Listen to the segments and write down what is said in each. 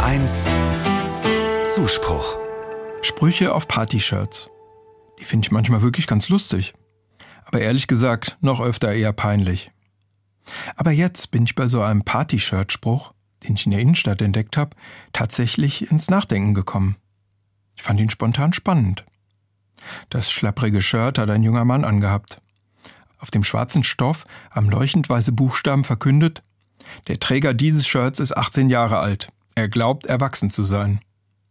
HR1 Zuspruch. Sprüche auf Party-Shirts. Die finde ich manchmal wirklich ganz lustig. Aber ehrlich gesagt, noch öfter eher peinlich. Aber jetzt bin ich bei so einem Party-Shirt-Spruch, den ich in der Innenstadt entdeckt habe, tatsächlich ins Nachdenken gekommen. Ich fand ihn spontan spannend. Das schlapprige Shirt hat ein junger Mann angehabt. Auf dem schwarzen Stoff am leuchtend weiße Buchstaben verkündet: Der Träger dieses Shirts ist 18 Jahre alt. Er glaubt, erwachsen zu sein.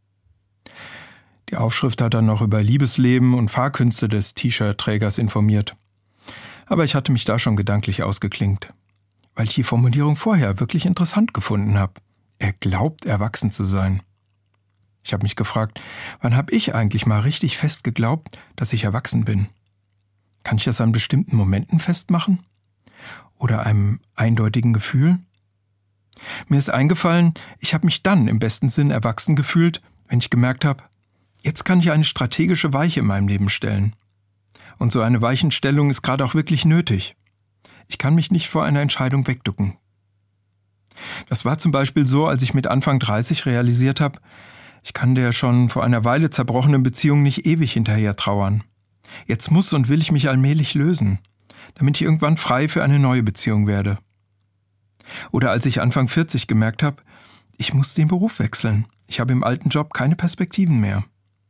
Die Aufschrift hat dann noch über Liebesleben und Fahrkünste des T-Shirt-Trägers informiert. Aber ich hatte mich da schon gedanklich ausgeklinkt, weil ich die Formulierung vorher wirklich interessant gefunden habe. Er glaubt, erwachsen zu sein. Ich habe mich gefragt, wann habe ich eigentlich mal richtig fest geglaubt, dass ich erwachsen bin? Kann ich das an bestimmten Momenten festmachen? Oder einem eindeutigen Gefühl? Mir ist eingefallen, ich habe mich dann im besten Sinn erwachsen gefühlt, wenn ich gemerkt habe, jetzt kann ich eine strategische Weiche in meinem Leben stellen. Und so eine Weichenstellung ist gerade auch wirklich nötig. Ich kann mich nicht vor einer Entscheidung wegducken. Das war zum Beispiel so, als ich mit Anfang 30 realisiert habe, ich kann der schon vor einer Weile zerbrochenen Beziehung nicht ewig hinterher trauern. Jetzt muss und will ich mich allmählich lösen, damit ich irgendwann frei für eine neue Beziehung werde. Oder als ich Anfang 40 gemerkt habe, ich muss den Beruf wechseln. Ich habe im alten Job keine Perspektiven mehr.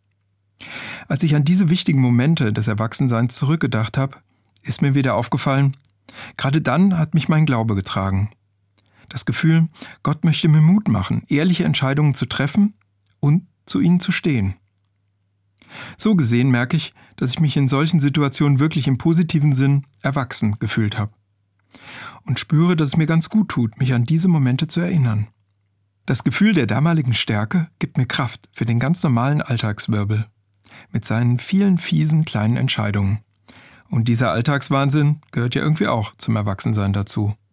Als ich an diese wichtigen Momente des Erwachsenseins zurückgedacht habe, ist mir wieder aufgefallen, gerade dann hat mich mein Glaube getragen. Das Gefühl, Gott möchte mir Mut machen, ehrliche Entscheidungen zu treffen und zu ihnen zu stehen. So gesehen merke ich, dass ich mich in solchen Situationen wirklich im positiven Sinn erwachsen gefühlt habe. Und spüre, dass es mir ganz gut tut, mich an diese Momente zu erinnern. Das Gefühl der damaligen Stärke gibt mir Kraft für den ganz normalen Alltagswirbel mit seinen vielen fiesen kleinen Entscheidungen. Und dieser Alltagswahnsinn gehört ja irgendwie auch zum Erwachsensein dazu.